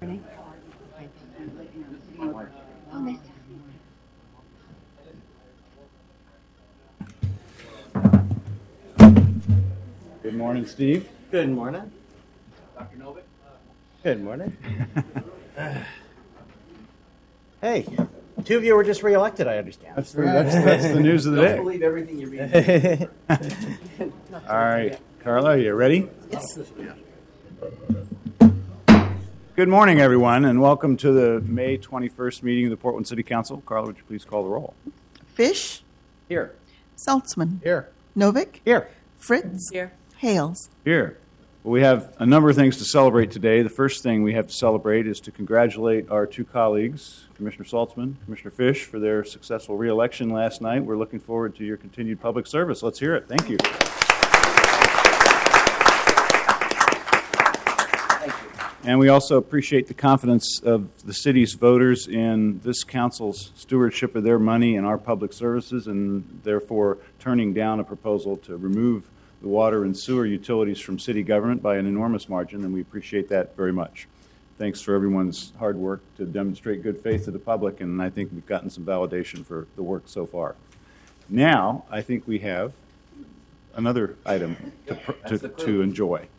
Good morning, Steve. Good morning. Dr. Novick. Good morning. Hey, two of you were just reelected, I understand. That's the news of the Don't day. believe everything you read. All right, Carla, are you ready? Yes. Good morning, everyone, and welcome to the May 21st meeting of the Portland City Council. Carla, would you please call the roll? Fish, Here. Saltzman, Here. Novick, Here. Fritz, Here. Hales. Here. Well, we have a number of things to celebrate today. The first thing we have to celebrate is to congratulate our two colleagues, Commissioner Saltzman, Commissioner Fish, for their successful re-election last night. We're looking forward to your continued public service. Let's hear it. Thank you. And we also appreciate the confidence of the city's voters in this council's stewardship of their money and our public services, and therefore turning down a proposal to remove the water and sewer utilities from city government by an enormous margin, and we appreciate that very much. Thanks for everyone's hard work to demonstrate good faith to the public, and I think we've gotten some validation for the work so far. Now, I think we have another item to enjoy.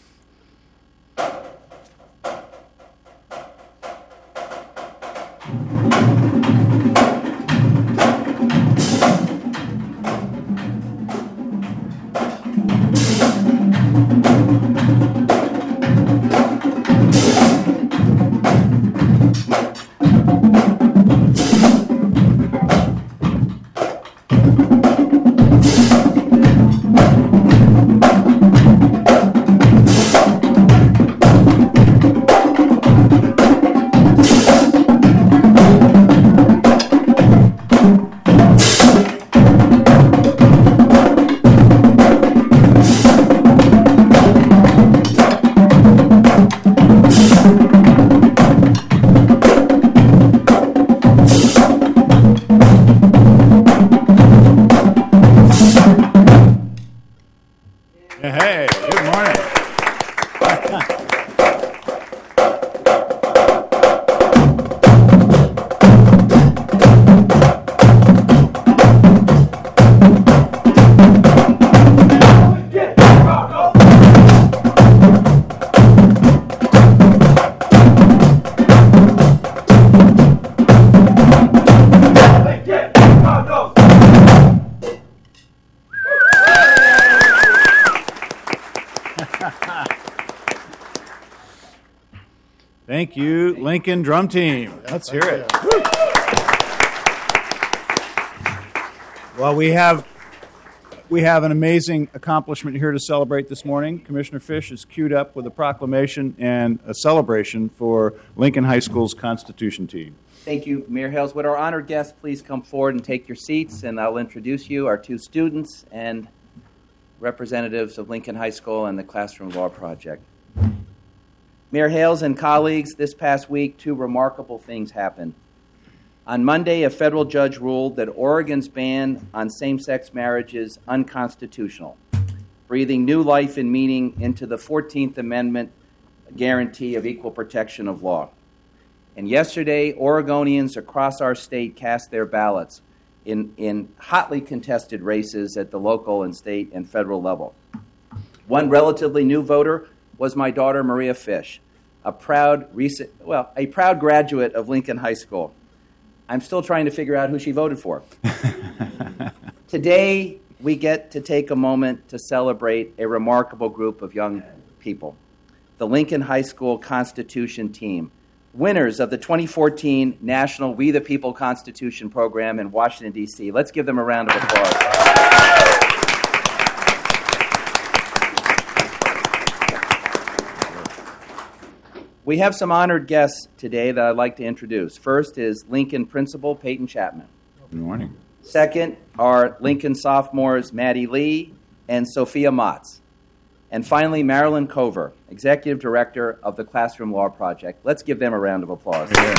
Hey, good morning. Thank you, Lincoln Drum Team. Let's hear it. Well, we have an amazing accomplishment here to celebrate this morning. Commissioner Fish is queued up with a proclamation and a celebration for Lincoln High School's Constitution team. Thank you, Mayor Hales. Would our honored guests please come forward and take your seats, and I'll introduce you, our two students and representatives of Lincoln High School and the Classroom Law Project. Mayor Hales and colleagues, this past week, two remarkable things happened. On Monday, a federal judge ruled that Oregon's ban on same-sex marriage is unconstitutional, breathing new life and meaning into the 14th Amendment guarantee of equal protection of law. And yesterday, Oregonians across our state cast their ballots in hotly contested races at the local and state and federal level. One relatively new voter was my daughter, Maria Fish, a proud graduate of Lincoln High School. I'm still trying to figure out who she voted for. Today, we get to take a moment to celebrate a remarkable group of young people, the Lincoln High School Constitution team, winners of the 2014 National We the People Constitution program in Washington, D.C. Let's give them a round of applause. We have some honored guests today that I'd like to introduce. First is Lincoln Principal Peyton Chapman. Good morning. Second are Lincoln sophomores Maddie Lee and Sophia Motz. And finally, Marilyn Cover, Executive Director of the Classroom Law Project. Let's give them a round of applause. Yeah.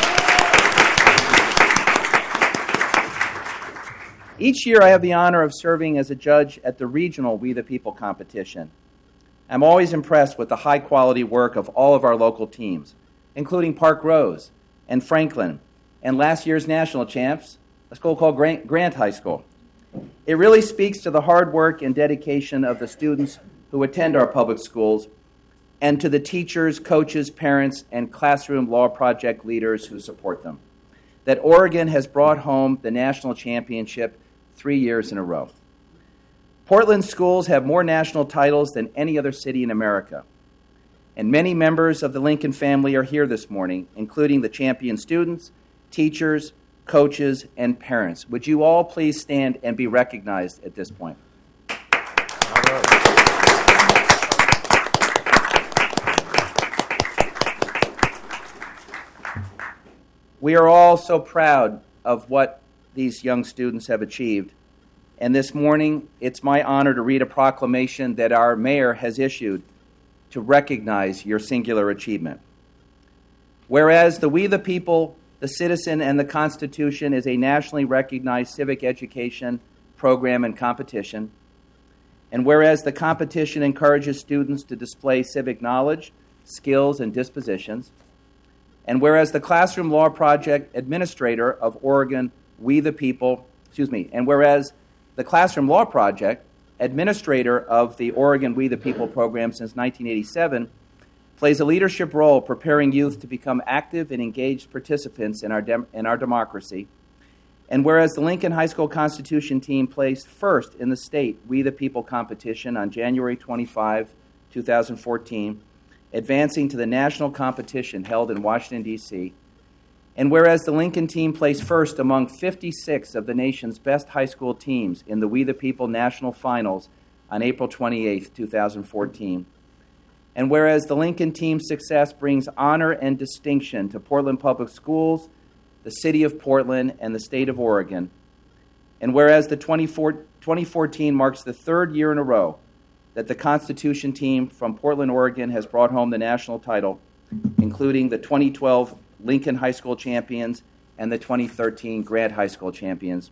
Each year I have the honor of serving as a judge at the regional We the People competition. I'm always impressed with the high-quality work of all of our local teams. including Park Rose and Franklin, and last year's national champs, a school called Grant High School. It really speaks to the hard work and dedication of the students who attend our public schools and to the teachers, coaches, parents, and classroom law project leaders who support them, that Oregon has brought home the national championship 3 years in a row. Portland schools have more national titles than any other city in America. And many members of the Lincoln family are here this morning, including the champion students, teachers, coaches, and parents. Would you all please stand and be recognized at this point? We are all so proud of what these young students have achieved. And this morning, it's my honor to read a proclamation that our mayor has issued to recognize your singular achievement. Whereas the We the People, the Citizen, and the Constitution is a nationally recognized civic education program and competition, and whereas the competition encourages students to display civic knowledge, skills, and dispositions, and whereas the Classroom Law Project administrator of Oregon and whereas the Classroom Law Project, administrator of the Oregon We the People program since 1987, plays a leadership role preparing youth to become active and engaged participants in our democracy. And whereas the Lincoln High School Constitution team placed first in the state We the People competition on January 25, 2014, advancing to the national competition held in Washington, D.C., and whereas the Lincoln team placed first among 56 of the nation's best high school teams in the We the People National Finals on April 28, 2014, and whereas the Lincoln team's success brings honor and distinction to Portland Public Schools, the City of Portland, and the State of Oregon, and whereas the 2014 marks the third year in a row that the Constitution team from Portland, Oregon has brought home the national title, including the 2012 Lincoln High School champions and the 2013 Grant High School champions.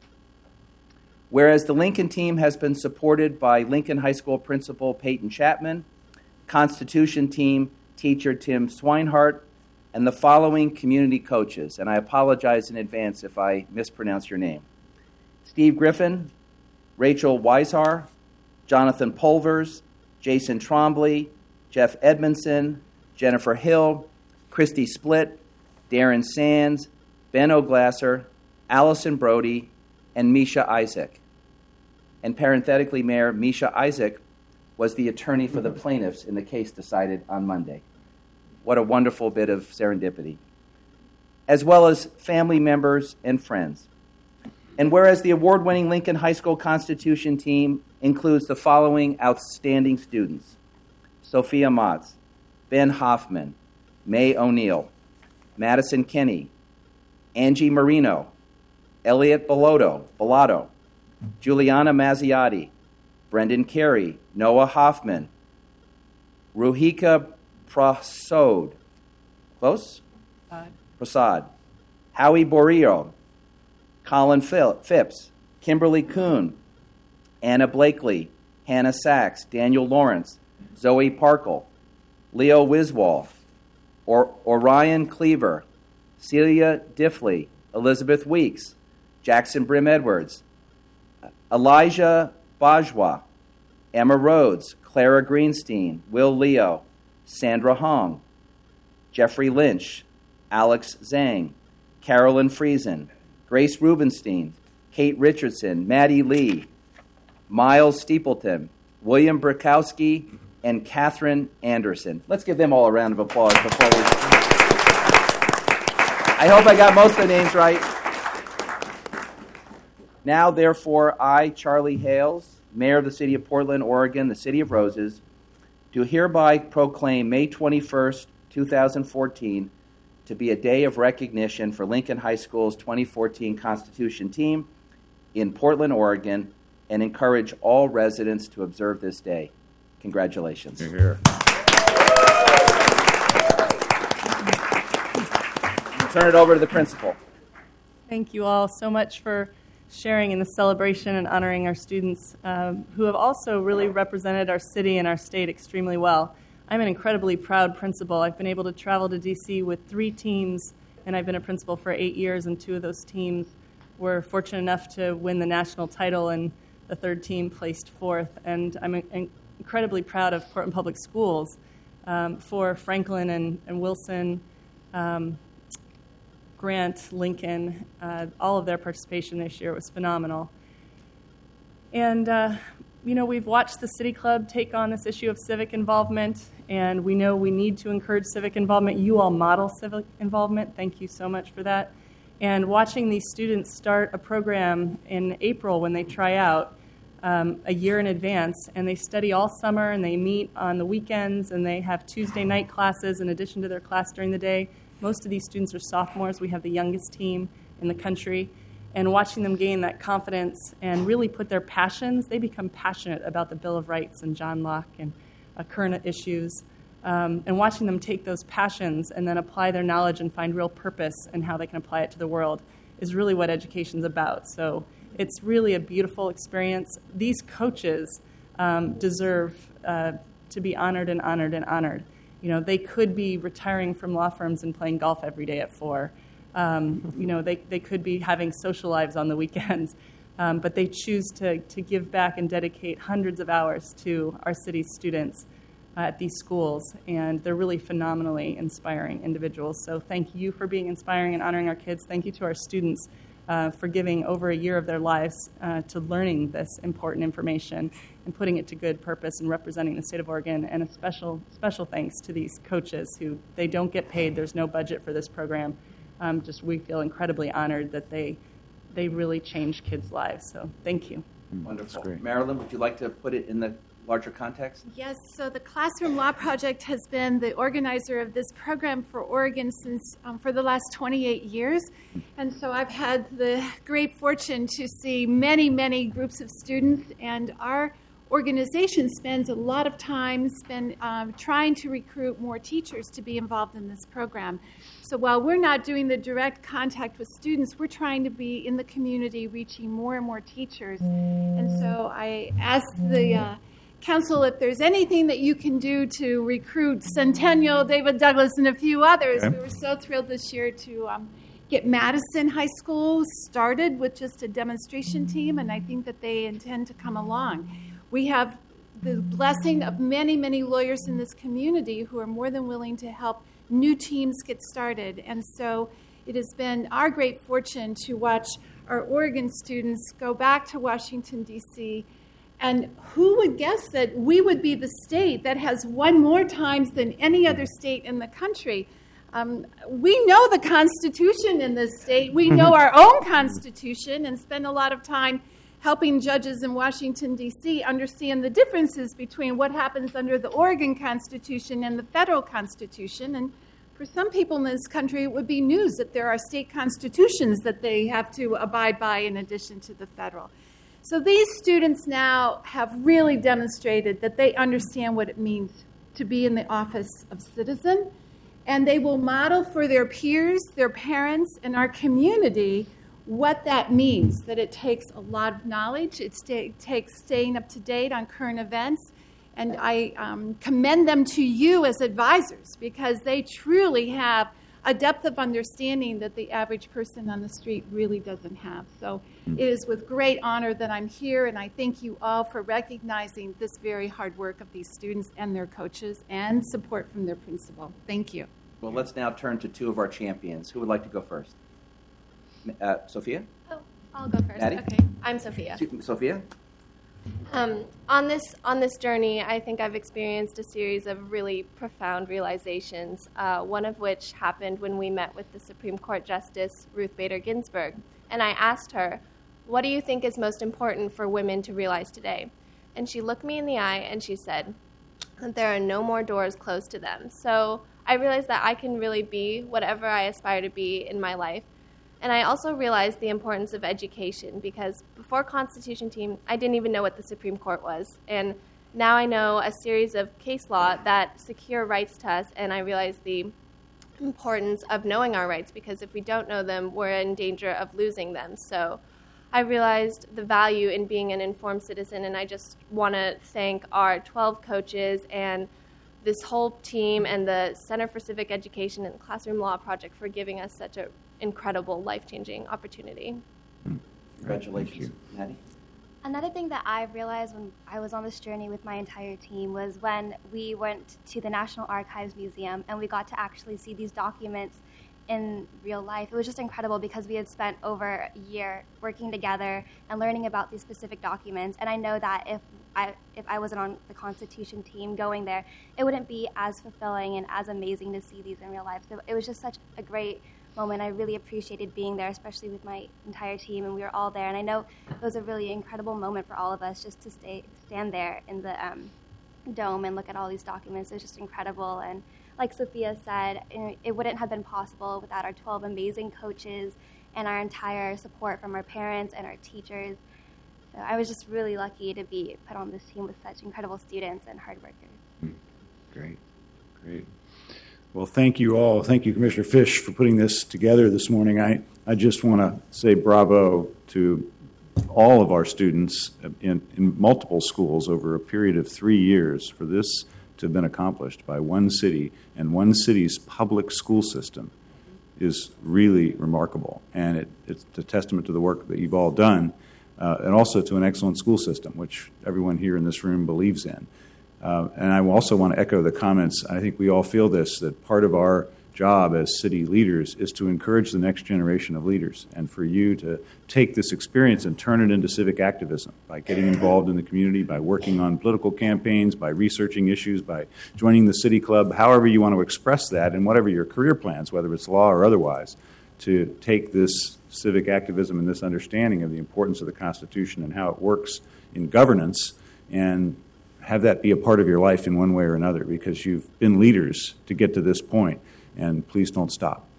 Whereas the Lincoln team has been supported by Lincoln High School principal Peyton Chapman, Constitution team teacher Tim Swinehart, and the following community coaches, and I apologize in advance if I mispronounce your name: Steve Griffin, Rachel Weishar, Jonathan Pulvers, Jason Trombley, Jeff Edmondson, Jennifer Hill, Christy Splitt, Darren Sands, Ben O'Glasser, Allison Brody, and Misha Isaac. And parenthetically, Mayor, Misha Isaac was the attorney for the plaintiffs in the case decided on Monday. What a wonderful bit of serendipity. As well as family members and friends. And whereas the award-winning Lincoln High School Constitution team includes the following outstanding students: Sophia Motz, Ben Hoffman, May O'Neill, Madison Kenny, Angie Marino, Elliot Bellato, Juliana Mazziotti, Brendan Carey, Noah Hoffman, Ruhika Prasad, close? Prasad, Howie Borillo, Colin Phipps, Kimberly Kuhn, Anna Blakely, Hannah Sachs, Daniel Lawrence, Zoe Parkle, Leo Wiswall, Orion Cleaver, Celia Diffley, Elizabeth Weeks, Jackson Brim Edwards, Elijah Bajwa, Emma Rhodes, Clara Greenstein, Will Leo, Sandra Hong, Jeffrey Lynch, Alex Zhang, Carolyn Friesen, Grace Rubenstein, Kate Richardson, Maddie Lee, Miles Steepleton, William Brakowski, and Catherine Anderson. Let's give them all a round of applause before we... I hope I got most of the names right. Now, therefore, I, Charlie Hales, Mayor of the City of Portland, Oregon, the City of Roses, do hereby proclaim May 21st, 2014, to be a day of recognition for Lincoln High School's 2014 Constitution team in Portland, Oregon, and encourage all residents to observe this day. Congratulations. You're here. Turn it over to the principal. Thank you all so much for sharing in the celebration and honoring our students who have also really represented our city and our state extremely well. I'm an incredibly proud principal. I've been able to travel to D.C. with 3 teams, and I've been a principal for 8 years, and 2 of those teams were fortunate enough to win the national title, and the 3rd team placed 4th. And I'm incredibly proud of Portland Public Schools for Franklin and Wilson, Grant, Lincoln. All of their participation this year was phenomenal. And, we've watched the City Club take on this issue of civic involvement, and we know we need to encourage civic involvement. You all model civic involvement. Thank you so much for that. And watching these students start a program in April when they try out a year in advance, and they study all summer, and they meet on the weekends, and they have Tuesday night classes in addition to their class during the day. Most of these students are sophomores. We have the youngest team in the country. And watching them gain that confidence and really put their passions, they become passionate about the Bill of Rights and John Locke and current issues. And watching them take those passions and then apply their knowledge and find real purpose in how they can apply it to the world is really what education's about. So it's really a beautiful experience. These coaches deserve to be honored and honored and honored. They could be retiring from law firms and playing golf every day at 4. They could be having social lives on the weekends, but they choose to give back and dedicate hundreds of hours to our city's students at these schools, and they're really phenomenally inspiring individuals. So thank you for being inspiring and honoring our kids. Thank you to our students for giving over a year of their lives to learning this important information and putting it to good purpose and representing the state of Oregon. And a special thanks to these coaches who they don't get paid. There's no budget for this program. We feel incredibly honored that they really change kids' lives. So thank you. Wonderful. Marilyn, would you like to put it in the larger context? Yes, so the Classroom Law Project has been the organizer of this program for Oregon since for the last 28 years. And so I've had the great fortune to see many, many groups of students, and our organization spends a lot of time trying to recruit more teachers to be involved in this program. So while we're not doing the direct contact with students, we're trying to be in the community reaching more and more teachers. And so I asked the council if there's anything that you can do to recruit Centennial, David Douglas, and a few others. Okay. We were so thrilled this year to get Madison High School started with just a demonstration team, and I think that they intend to come along. We have the blessing of many, many lawyers in this community who are more than willing to help new teams get started. And so it has been our great fortune to watch our Oregon students go back to Washington, D.C., and who would guess that we would be the state that has won more times than any other state in the country? We know the Constitution in this state. We know our own Constitution and spend a lot of time helping judges in Washington, D.C. understand the differences between what happens under the Oregon Constitution and the federal Constitution. And for some people in this country, it would be news that there are state constitutions that they have to abide by in addition to the federal. So these students now have really demonstrated that they understand what it means to be in the office of citizen, and they will model for their peers, their parents, and our community what that means, that it takes a lot of knowledge, it takes staying up to date on current events, and I commend them to you as advisors because they truly have a depth of understanding that the average person on the street really doesn't have. So it is with great honor that I'm here, and I thank you all for recognizing this very hard work of these students and their coaches and support from their principal. Thank you. Well, let's now turn to 2 of our champions. Who would like to go first? Sophia? Oh, I'll go first. Maddie? Okay, I'm Sophia. Sophia? On this journey, I think I've experienced a series of really profound realizations, one of which happened when we met with the Supreme Court Justice Ruth Bader Ginsburg. And I asked her, what do you think is most important for women to realize today? And she looked me in the eye and she said that there are no more doors closed to them. So I realized that I can really be whatever I aspire to be in my life. And I also realized the importance of education because before Constitution Team, I didn't even know what the Supreme Court was. And now I know a series of case law that secure rights to us, and I realize the importance of knowing our rights because if we don't know them, we're in danger of losing them. So I realized the value in being an informed citizen, and I just want to thank our 12 coaches and this whole team and the Center for Civic Education and the Classroom Law Project for giving us such an incredible, life-changing opportunity. Congratulations, Maddie. Another thing that I realized when I was on this journey with my entire team was when we went to the National Archives Museum and we got to actually see these documents in real life. It was just incredible because we had spent over a year working together and learning about these specific documents. And I know that if I wasn't on the Constitution team going there, it wouldn't be as fulfilling and as amazing to see these in real life. So it was just such a great moment. I really appreciated being there, especially with my entire team, and we were all there. And I know it was a really incredible moment for all of us just to stand there in the dome and look at all these documents. It was just incredible. And like Sophia said, it wouldn't have been possible without our 12 amazing coaches and our entire support from our parents and our teachers. So I was just really lucky to be put on this team with such incredible students and hard workers. Great. Well, thank you all. Thank you, Commissioner Fish, for putting this together this morning. I just want to say bravo to all of our students in multiple schools over a period of 3 years for this to have been accomplished by one city, and one city's public school system is really remarkable. And it's a testament to the work that you've all done, and also to an excellent school system, which everyone here in this room believes in. And I also want to echo the comments. I think we all feel this, that part of our job as city leaders is to encourage the next generation of leaders, and for you to take this experience and turn it into civic activism by getting involved in the community, by working on political campaigns, by researching issues, by joining the city club, however you want to express that, and whatever your career plans, whether it's law or otherwise, to take this civic activism and this understanding of the importance of the Constitution and how it works in governance, and have that be a part of your life in one way or another, because you've been leaders to get to this point, and please don't stop.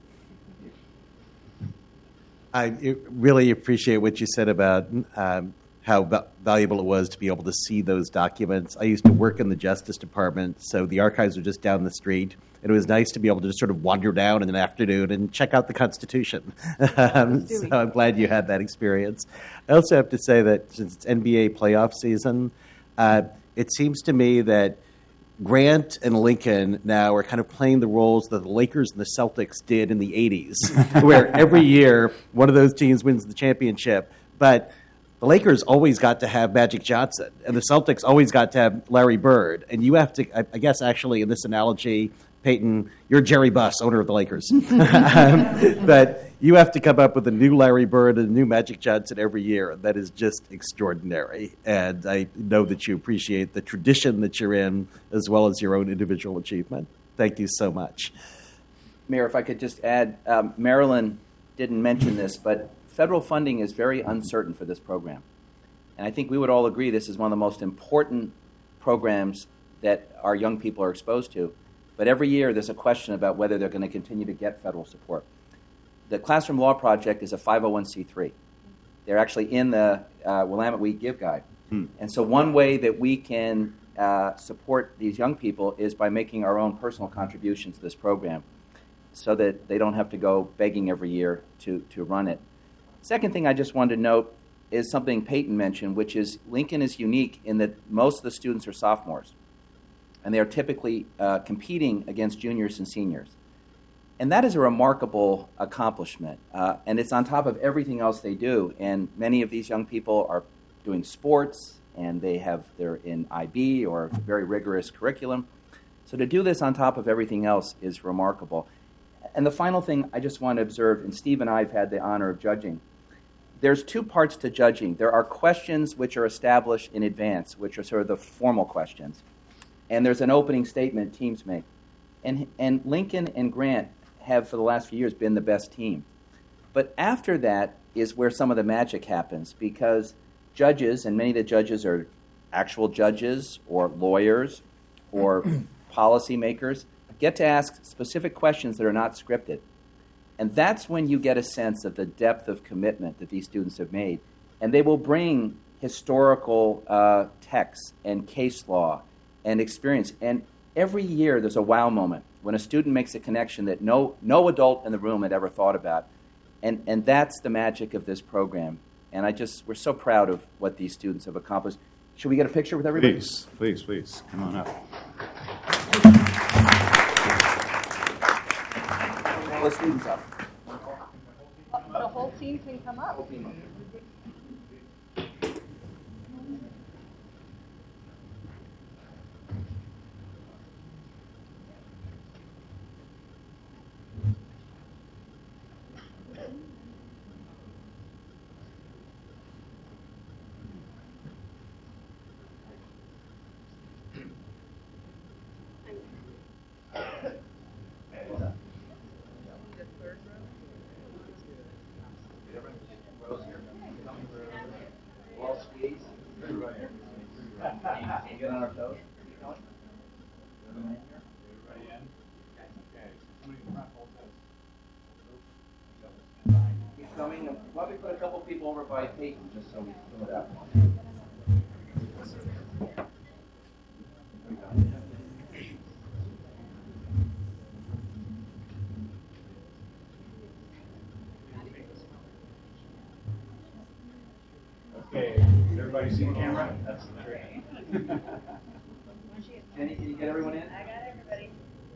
I really appreciate what you said about how valuable it was to be able to see those documents. I used to work in the Justice Department, so the archives were just down the street, and it was nice to be able to just sort of wander down in an afternoon and check out the Constitution. So I'm glad you had that experience. I also have to say that since it's NBA playoff season, it seems to me that Grant and Lincoln now are kind of playing the roles that the Lakers and the Celtics did in the 80s, where every year one of those teams wins the championship. But the Lakers always got to have Magic Johnson, and the Celtics always got to have Larry Bird. And you have to, I guess, actually, in this analogy, Peyton, you're Jerry Buss, owner of the Lakers. But you have to come up with a new Larry Bird and a new Magic Johnson every year. That is just extraordinary. And I know that you appreciate the tradition that you're in, as well as your own individual achievement. Thank you so much. Mayor, if I could just add, Marilyn didn't mention this, but federal funding is very uncertain for this program. And I think we would all agree this is one of the most important programs that our young people are exposed to. But every year there's a question about whether they're going to continue to get federal support. The Classroom Law Project is a 501c3. They're actually in the Willamette We Give Guide. And so one way that we can support these young people is by making our own personal contributions to this program so that they don't have to go begging every year to run it. Second thing I just wanted to note is something Peyton mentioned, which is Lincoln is unique in that most of the students are sophomores, and they are typically competing against juniors and seniors. And that is a remarkable accomplishment, and it's on top of everything else they do. And many of these young people are doing sports, and they're in IB or very rigorous curriculum. So to do this on top of everything else is remarkable. And the final thing I just want to observe, and Steve and I have had the honor of judging, there's two parts to judging. There are questions which are established in advance, which are sort of the formal questions. And there's an opening statement teams make. And Lincoln and Grant have, for the last few years, been the best team. But after that is where some of the magic happens, because judges, and many of the judges are actual judges or lawyers or policymakers, get to ask specific questions that are not scripted. And that's when you get a sense of the depth of commitment that these students have made. And they will bring historical texts and case law and experience. And every year there's a wow moment when a student makes a connection that no adult in the room had ever thought about. And that's the magic of this program. And we're so proud of what these students have accomplished. Should we get a picture with everybody? Please. Come on up. the students up. The whole team can come up. Get on our toes. Keep coming. Why don't we put a couple people over by Peyton just so we fill it out. Okay, everybody see the camera? That's the trick. Kenny, can you get everyone in? I got everybody.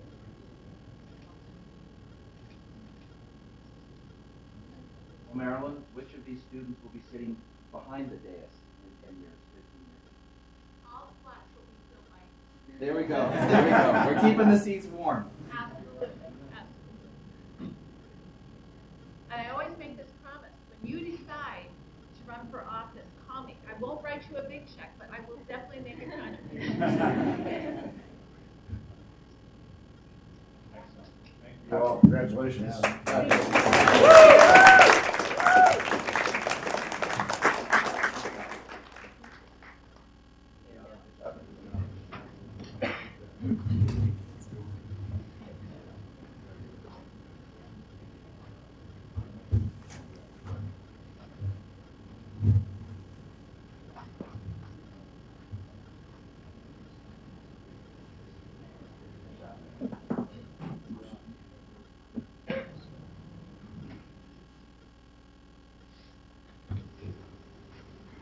Well, Marilyn, which of these students will be sitting behind the dais in 10 years, 15 years? All the flats will be filled by. There we go. There we go. We're keeping the seats warm. Absolutely. Absolutely. And I always make this promise. When you decide to run for office, call me. I won't write you a big check, but I will definitely make a contribution. Thank you all. Congratulations.